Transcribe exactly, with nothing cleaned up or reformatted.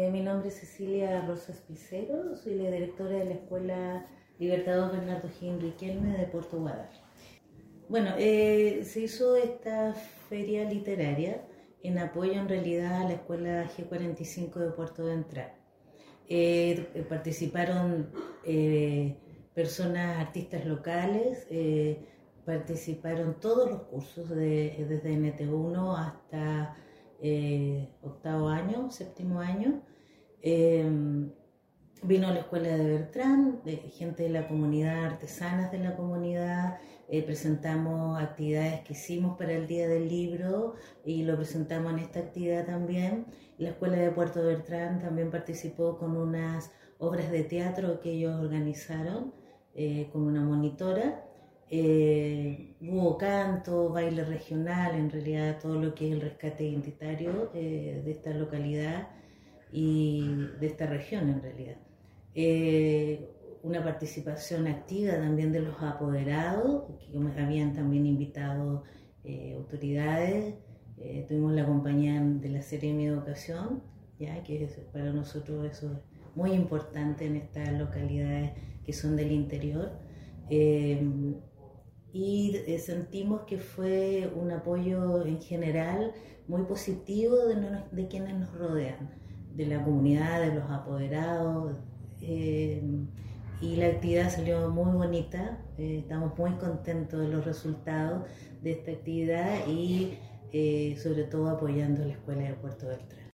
Eh, mi nombre es Cecilia Rosas Picero, soy la directora de la Escuela Libertador Bernardo O'Higgins Riquelme de Puerto Guadar. Bueno, eh, se hizo esta feria literaria en apoyo en realidad a la Escuela G cuarenta y cinco de Puerto Ventral. Eh, participaron eh, personas, artistas locales, eh, participaron todos los cursos, de, desde N T uno hasta eh, octavo año, séptimo año. Eh, vino la escuela de Bertrán, de gente de la comunidad, artesanas de la comunidad. Eh, presentamos actividades que hicimos para el Día del Libro y lo presentamos en esta actividad también. La escuela de Puerto Bertrán también participó con unas obras de teatro que ellos organizaron eh, con una monitora. Eh, hubo canto, baile regional, en realidad todo lo que es el rescate identitario eh, de esta localidad y de esta región en realidad. Eh, una participación activa también de los apoderados, que habían también invitado eh, autoridades. Eh, tuvimos la compañía de la Seremi de Educación, ya que es, para nosotros eso es muy importante en estas localidades que son del interior. Eh, y eh, sentimos que fue un apoyo en general muy positivo de, no, de quienes nos rodean, de la comunidad, de los apoderados, eh, y la actividad salió muy bonita. Eh, estamos muy contentos de los resultados de esta actividad y eh, sobre todo apoyando a la Escuela de Puerto Beltrán.